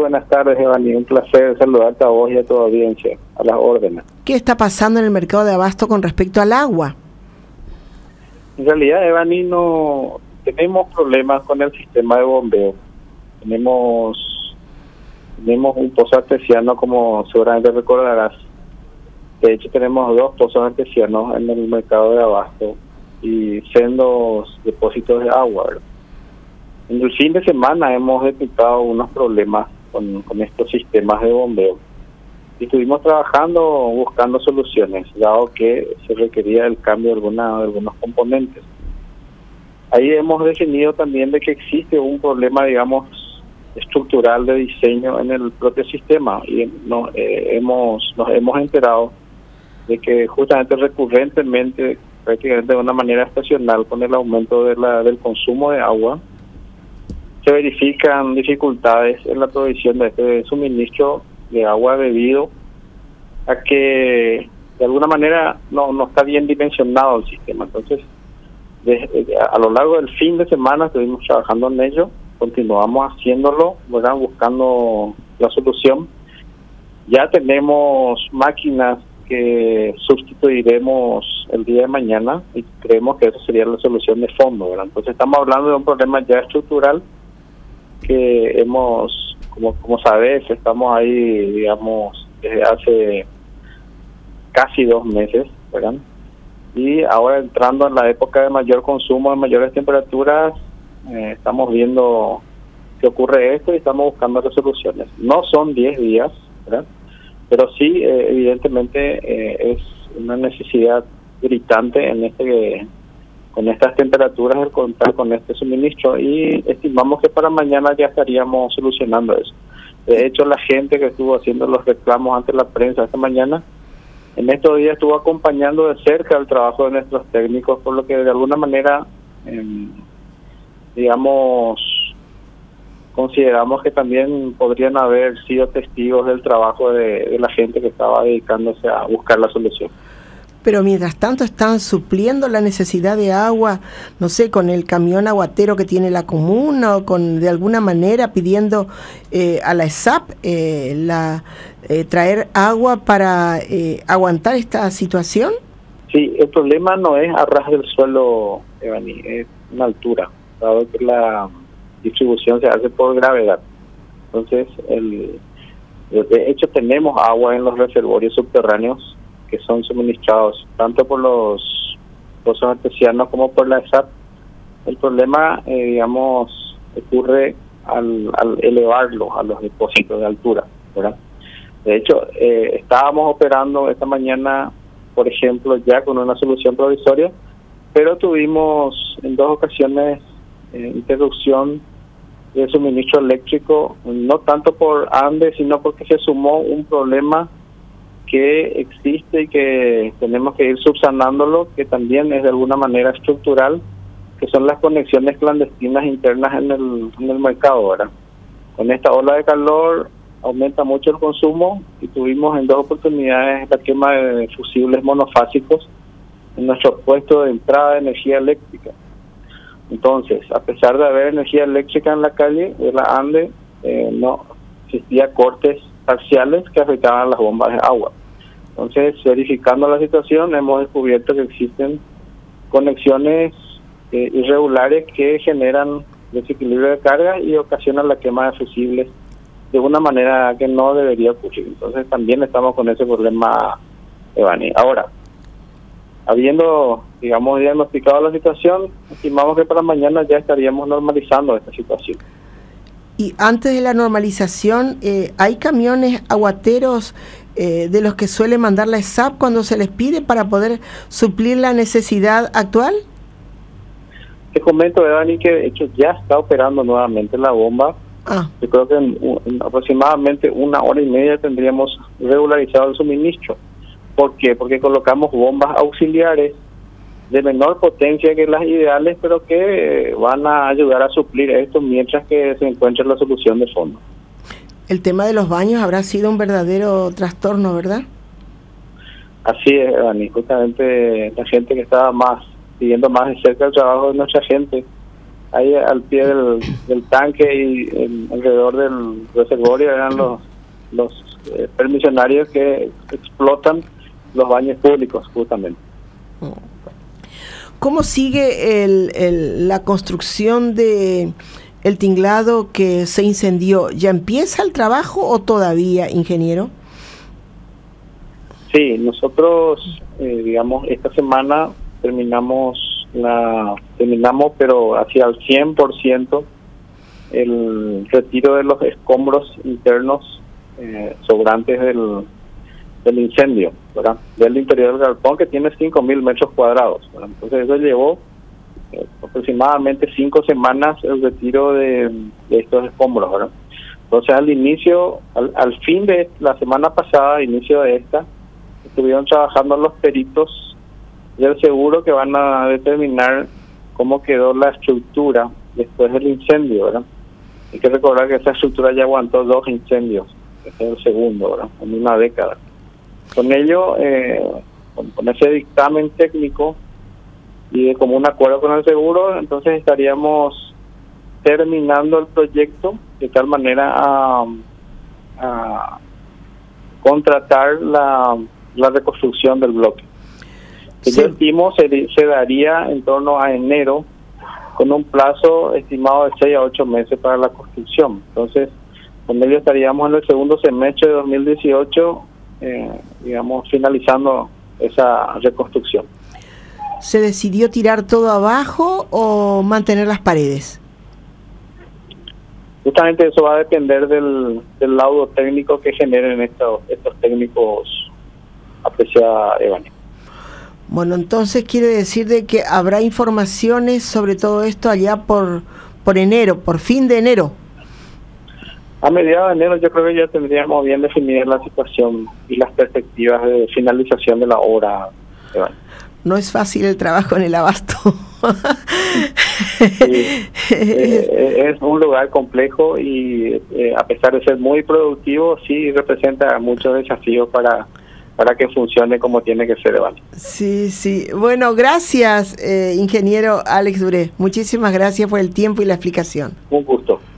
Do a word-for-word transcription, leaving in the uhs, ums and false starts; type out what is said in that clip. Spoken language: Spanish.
buenas tardes, Evani. Un placer saludarte a vos y a tu audiencia, a las órdenes. ¿Qué está pasando en el mercado de abasto con respecto al agua? En realidad, Evani, no tenemos problemas con el sistema de bombeo. Tenemos, tenemos un pozo artesiano, como seguramente recordarás. De hecho, tenemos dos pozos artesianos en el mercado de abasto y sendos depósitos de agua, ¿verdad? En el fin de semana hemos detectado unos problemas con, con estos sistemas de bombeo y estuvimos trabajando buscando soluciones, dado que se requería el cambio de, alguna, de algunos componentes. Ahí hemos definido también de que existe un problema, digamos, estructural de diseño en el propio sistema y nos, eh, hemos, nos hemos enterado de que justamente recurrentemente, prácticamente de una manera estacional, con el aumento de la, del consumo de agua, se verifican dificultades en la provisión de este suministro de agua debido a que de alguna manera no, no está bien dimensionado el sistema. Entonces, de, de, a lo largo del fin de semana estuvimos trabajando en ello, continuamos haciéndolo, ¿verdad? Buscando la solución. Ya tenemos máquinas que sustituiremos el día de mañana y creemos que esa sería la solución de fondo, ¿verdad? Entonces estamos hablando de un problema ya estructural que hemos, como como sabes, estamos ahí, digamos, desde hace casi dos meses, ¿verdad? Y ahora entrando en la época de mayor consumo, de mayores temperaturas, eh, estamos viendo que ocurre esto y estamos buscando resoluciones. No son diez días, ¿verdad? Pero sí, eh, evidentemente, eh, es una necesidad gritante en este con estas temperaturas el contar con este suministro y estimamos que para mañana ya estaríamos solucionando eso. De hecho, la gente que estuvo haciendo los reclamos ante la prensa esta mañana, en estos días estuvo acompañando de cerca el trabajo de nuestros técnicos, por lo que de alguna manera, eh, digamos, consideramos que también podrían haber sido testigos del trabajo de, de la gente que estaba dedicándose a buscar la solución. Pero mientras tanto están supliendo la necesidad de agua, no sé, con el camión aguatero que tiene la comuna o con de alguna manera pidiendo eh, a la E S A P eh, la, eh, traer agua para eh, aguantar esta situación. Sí, el problema no es a ras del suelo, Evani, es una altura, dado que la distribución se hace por gravedad. Entonces, el, de hecho tenemos agua en los reservorios subterráneos que son suministrados tanto por los pozos artesianos como por la E S A P. El problema, eh, digamos, ocurre al, al elevarlo a los depósitos de altura, ¿verdad? De hecho, eh, estábamos operando esta mañana, por ejemplo, ya con una solución provisoria, pero tuvimos en dos ocasiones eh, interrupción de suministro eléctrico, no tanto por ANDE, sino porque se sumó un problema que existe y que tenemos que ir subsanándolo, que también es de alguna manera estructural, que son las conexiones clandestinas internas en el, en el mercado, ¿verdad? Con esta ola de calor aumenta mucho el consumo y tuvimos en dos oportunidades la quema de fusibles monofásicos en nuestro puesto de entrada de energía eléctrica. Entonces, a pesar de haber energía eléctrica en la calle de la ANDE, eh, no existía cortes parciales que afectaban las bombas de agua. Entonces, verificando la situación, hemos descubierto que existen conexiones eh, irregulares que generan desequilibrio de carga y ocasionan la quema de fusibles de una manera que no debería ocurrir. Entonces, también estamos con ese problema, Evani. Ahora, habiendo, digamos, diagnosticado la situación, estimamos que para mañana ya estaríamos normalizando esta situación. Y antes de la normalización, eh, ¿hay camiones aguateros eh, de los que suele mandar la E S A P cuando se les pide para poder suplir la necesidad actual? Te comento, Dani, que de hecho ya está operando nuevamente la bomba. Ah. Yo creo que en, en aproximadamente una hora y media tendríamos regularizado el suministro. ¿Por qué? Porque colocamos bombas auxiliares de menor potencia que las ideales, pero que van a ayudar a suplir esto mientras que se encuentre la solución de fondo. El tema de los baños habrá sido un verdadero trastorno, ¿verdad? Así es, Dani. Justamente la gente que estaba más siguiendo más de cerca el trabajo de nuestra gente ahí al pie del, del tanque y en, alrededor del reservorio eran los, los eh, permisionarios que explotan los baños públicos, justamente. ¿Cómo sigue el, el, la construcción de el tinglado que se incendió? ¿Ya empieza el trabajo o todavía, ingeniero? Sí, nosotros, eh, digamos, esta semana terminamos, la terminamos pero hacia el cien por ciento el retiro de los escombros internos eh, sobrantes del, del incendio, ¿verdad? Del interior del galpón, que tiene cinco mil metros cuadrados, ¿verdad? Entonces eso llevó eh, aproximadamente cinco semanas el retiro de, de estos escombros, ¿verdad? Entonces al inicio, al, al fin de la semana pasada, inicio de esta, estuvieron trabajando los peritos del seguro que van a determinar cómo quedó la estructura después del incendio, ¿verdad? Hay que recordar que esa estructura ya aguantó dos incendios, este es el segundo, ¿verdad? En una década. Con ello, eh, con, con ese dictamen técnico y de común acuerdo con el seguro, entonces estaríamos terminando el proyecto de tal manera a, a contratar la, la reconstrucción del bloque. Que sí. Yo estimo se, se daría en torno a enero, con un plazo estimado de seis a ocho meses para la construcción. Entonces, con ello estaríamos en el segundo semestre de dos mil dieciocho, eh, digamos, finalizando esa reconstrucción. ¿Se decidió tirar todo abajo o mantener las paredes? Justamente eso va a depender del, del laudo técnico que generen estos, estos técnicos, apreciada Evani. Bueno, entonces quiere decir de que habrá informaciones sobre todo esto allá por por enero, por fin de enero. A mediados de enero yo creo que ya tendríamos bien definida la situación y las perspectivas de finalización de la obra, Evani. No es fácil el trabajo en el Abasto. Sí, eh, es un lugar complejo y eh, a pesar de ser muy productivo, sí representa muchos desafíos para para que funcione como tiene que ser, Evani. Sí, sí. Bueno, gracias, eh, ingeniero Alex Duré. Muchísimas gracias por el tiempo y la explicación. Un gusto.